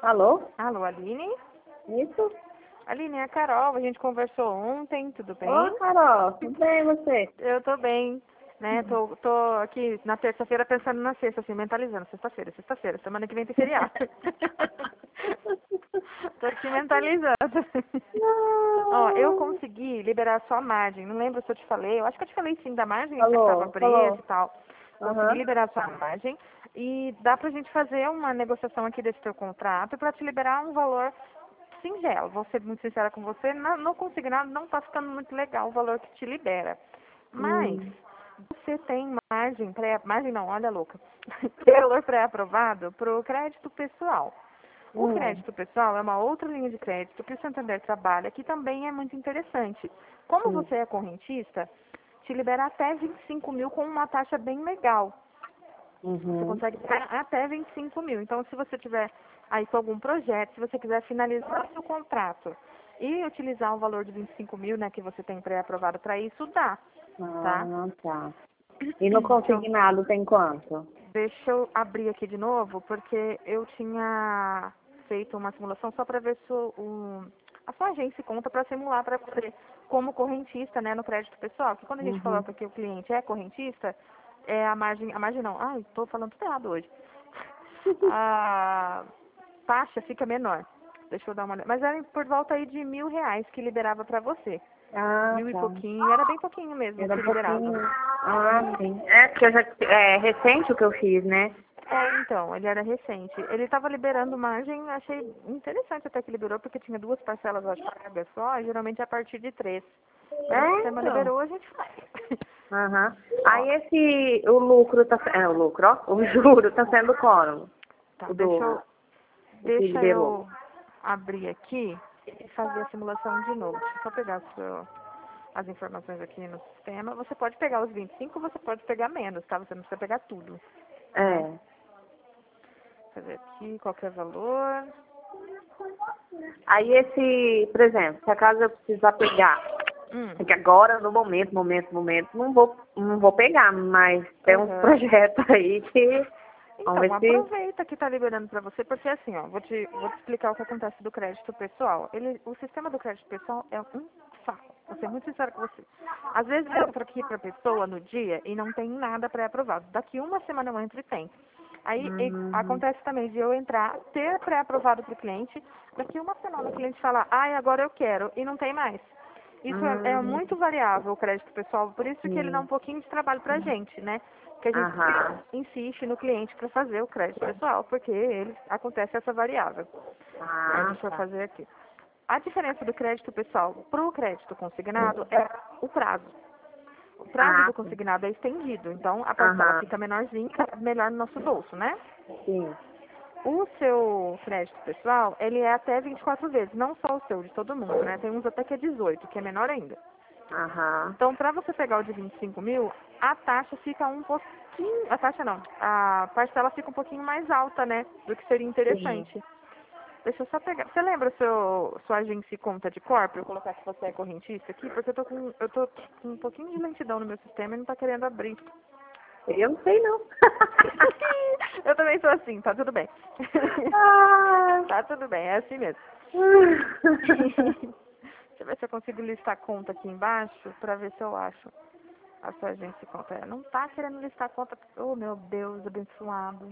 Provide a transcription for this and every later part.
Alô? Alô, Aline? Isso? Aline, é a Carol. A gente conversou ontem, tudo bem? Ô, Carol, tudo bem e você? Eu tô bem, né? Tô aqui na terça-feira pensando na sexta, assim, mentalizando. Sexta-feira. Semana que vem tem feriado. Tô aqui mentalizando. Ó, eu consegui liberar só a margem. Não lembro se eu te falei. Eu acho que eu te falei sim da margem que estava presa Falou. e tal. Consegui liberar sua margem. E dá pra gente fazer uma negociação aqui desse teu contrato pra te liberar um valor singelo. Vou ser muito sincera com você. No consignado não tá ficando muito legal o valor que te libera. Mas você tem margem, margem não, olha louca. Valor pré-aprovado pro crédito pessoal. O crédito pessoal é uma outra linha de crédito que o Santander trabalha, que também é muito interessante. Como você é correntista, te libera até 25 mil com uma taxa bem legal. Você consegue pagar até 25 mil. Então, se você tiver aí com algum projeto, se você quiser finalizar seu contrato e utilizar o valor de 25 mil, né, que você tem pré-aprovado para isso, dá. Tá? Tá. E no consignado tem quanto? Deixa eu abrir aqui de novo, porque eu tinha feito uma simulação só para ver se a sua agência conta para simular para você como correntista, né, no crédito pessoal. Que quando a gente coloca que o cliente é correntista, a margem não, ai, estou falando tudo errado hoje. A taxa fica menor. Deixa eu dar uma olhada. Mas era por volta aí de R$ 1.000 que liberava para você. Ah, 1.000 e tá. pouquinho, era bem pouquinho mesmo Era que liberava. pouquinho. Ah, sim. É, porque é recente o que eu fiz, né? Então, ele era recente. Ele estava liberando margem, achei interessante até que liberou, porque tinha 2 parcelas a paga só, e geralmente é a partir de 3. Mas o sistema Então. liberou, a gente faz. Aí o lucro tá, o lucro, ó, o juro tá sendo como? Tá, O que deixa liberou. eu abrir aqui e fazer a simulação de novo. Deixa eu só pegar as informações aqui no sistema. Você pode pegar os 25, você pode pegar menos, tá? Você não precisa pegar tudo. Né? Fazer aqui, qualquer valor. Aí por exemplo, se acaso eu precisar pegar, é que agora, no momento, não vou pegar, mas tem uns projetos aí que, Então, vamos ver se... aproveita que está liberando para você, porque assim, ó, vou te explicar o que acontece do crédito pessoal. O sistema do crédito pessoal é um saco. Vou ser muito sincera com você. Às vezes eu entro aqui para a pessoa no dia e não tem nada pré-aprovado. Daqui uma semana eu entro e tem. Aí acontece também de eu entrar, ter pré-aprovado para o cliente, daqui uma semana o cliente fala, ai, agora eu quero, e não tem mais. Isso é muito variável, o crédito pessoal, por isso que ele dá um pouquinho de trabalho pra gente, né? Que a gente insiste no cliente para fazer o crédito pessoal, porque acontece essa variável. Deixa eu fazer aqui. A diferença do crédito pessoal para o crédito consignado é o prazo. O prazo do consignado é estendido, então a parcela fica menorzinha, melhor no nosso bolso, né? Sim. O seu crédito pessoal, ele é até 24 vezes, não só o seu, de todo mundo, né? Tem uns até que é 18, que é menor ainda. Então, para você pegar o de 25 mil, a taxa fica um pouquinho... A taxa não, a parcela fica um pouquinho mais alta, né? Do que seria interessante. Deixa eu só pegar... Você lembra sua agência e conta de cor, pra eu colocar que você é correntista aqui? Porque eu tô com um pouquinho de lentidão no meu sistema e não tá querendo abrir. Eu não sei, não. Eu também sou assim, tá tudo bem. Tá tudo bem, é assim mesmo. Deixa eu ver se eu consigo listar a conta aqui embaixo pra ver se eu acho a sua agência e conta. Não tá querendo listar a conta. Oh, meu Deus, abençoado.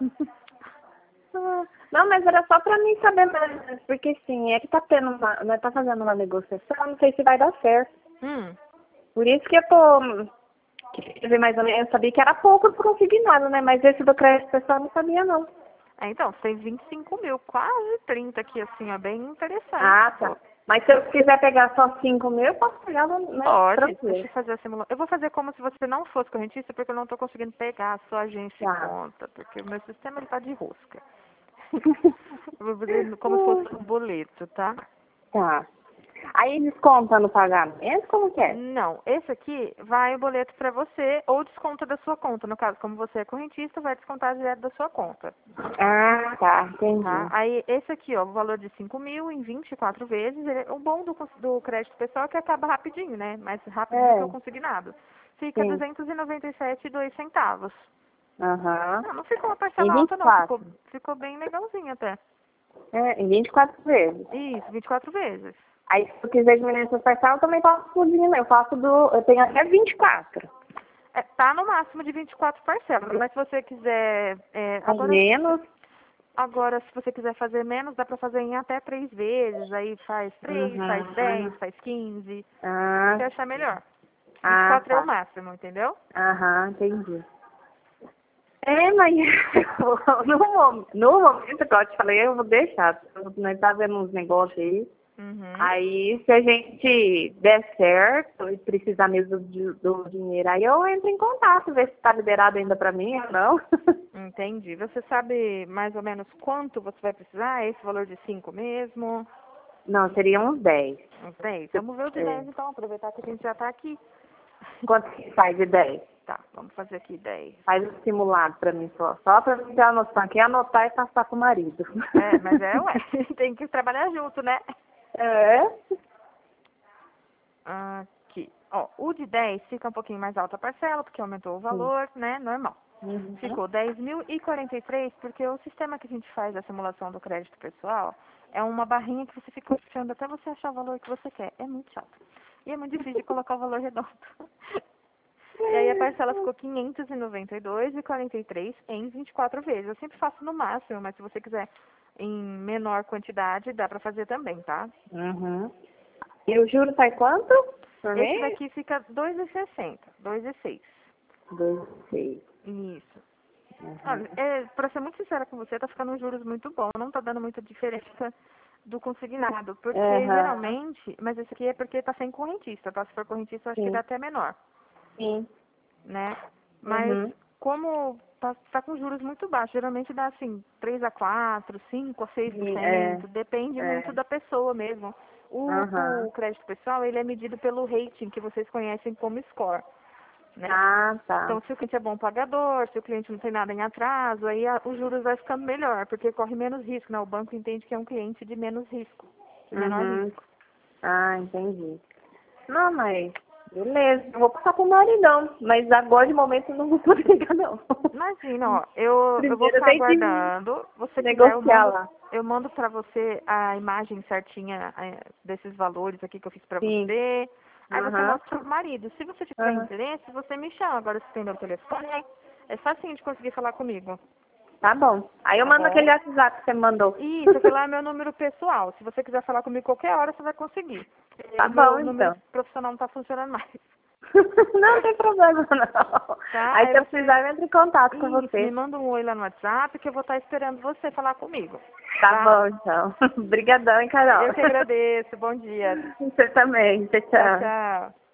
Não, mas era só pra mim saber mesmo, porque sim, é que nós tá fazendo uma negociação, não sei se vai dar certo. Por isso que eu quer ver mais ou menos, eu sabia que era pouco pro consignado, né? Mas esse do crédito pessoal eu não sabia, não. Então, você tem 25 mil, quase 30 aqui, assim, ó, bem interessante. Tá. Mas se eu quiser pegar só 5 mil, eu posso pegar, né? Pode, Tranquilo. deixa eu fazer a simulação. Eu vou fazer como se você não fosse correntista, porque eu não tô conseguindo pegar a sua agência e conta, porque o meu sistema ele tá de rosca. Eu vou fazer como se fosse um boleto, tá? Tá. Aí desconta no pagamento, como que é? Não, esse aqui vai o boleto pra você ou desconta da sua conta. No caso, como você é correntista, vai descontar direto da sua conta. Tá, entendi. Tá? Aí, esse aqui, ó, o valor de 5 mil em 24 vezes, o bom do crédito pessoal é que acaba rapidinho, né? Mais rápido do que o consignado. Fica R$ 297,02. Não ficou uma parcela alta, não. Ficou bem legalzinho até. É, em 24 vezes. Isso, 24 vezes. Aí, se eu quiser diminuir essa parcela, eu também posso diminuir. Eu tenho até 24. Tá no máximo de 24 parcelas, mas se você quiser... Menos? Agora, se você quiser fazer menos, dá pra fazer em até 3 vezes. Aí faz 3, faz 10, faz 15. Você achar melhor. 24 é o máximo, entendeu? Entendi. Mas no momento que eu te falei, eu vou deixar. Nós tá vendo uns negócios aí. Aí, se a gente der certo e precisar mesmo do dinheiro, aí eu entro em contato, ver se tá liberado ainda pra mim ou não. Entendi. Você sabe mais ou menos quanto você vai precisar? É esse valor de 5 mesmo? Não, seria uns 10. Uns 10? Vamos ver o de 10 então, aproveitar que a gente já tá aqui. Quanto que faz de 10? Tá, vamos fazer aqui 10. Faz um simulado pra mim só pra mim ter a noção aqui, anotar e passar pro marido. Mas tem que trabalhar junto, né? Aqui. Ó, o de 10 fica um pouquinho mais alta a parcela, porque aumentou o valor, né? Normal. Ficou 10.043, porque o sistema que a gente faz da simulação do crédito pessoal é uma barrinha que você fica puxando até você achar o valor que você quer. É muito chato. E é muito difícil de colocar o valor redondo. E aí a parcela ficou 592,43 em 24 vezes. Eu sempre faço no máximo, mas se você quiser em menor quantidade, dá pra fazer também, tá? E o juro sai quanto? Esse daqui fica 2,60, 2,6. 2,6. Isso. Olha, pra ser muito sincera com você, tá ficando uns juros muito bom. Não tá dando muita diferença do consignado. Porque geralmente, mas esse aqui é porque tá sem correntista, tá? Se for correntista, eu acho que dá até menor. Né? Mas como tá com juros muito baixos, geralmente dá assim, 3 a 4, 5 a 6%, depende muito da pessoa mesmo. O crédito pessoal, ele é medido pelo rating que vocês conhecem como score. Né? Então, se o cliente é bom pagador, se o cliente não tem nada em atraso, aí os juros vai ficando melhor, porque corre menos risco, né? O banco entende que é um cliente de menos risco, de menor risco. Entendi. Não, mas beleza, eu vou passar pro maridão, mas agora de momento eu não vou poder ligar, não. Imagina, ó, eu vou ficar aguardando. Você negociar eu mando pra você a imagem certinha desses valores aqui que eu fiz pra você. Aí você mostra pro marido. Se você tiver interesse, você me chama. Agora, se tem meu telefone, é facinho de conseguir falar comigo. Tá bom. Aí eu mando aquele WhatsApp que você me mandou. Isso, aquele lá é meu número pessoal. Se você quiser falar comigo qualquer hora, você vai conseguir. Tá bom, meu número profissional não tá funcionando mais. Não tem problema, não. Tá? Aí se eu precisar, eu entro em contato com você. Me manda um oi lá no WhatsApp que eu vou estar esperando você falar comigo. Tá bom, então. Obrigadão, hein, Carol. Eu que agradeço. Bom dia. Você também. Tchau, tchau. Tchau.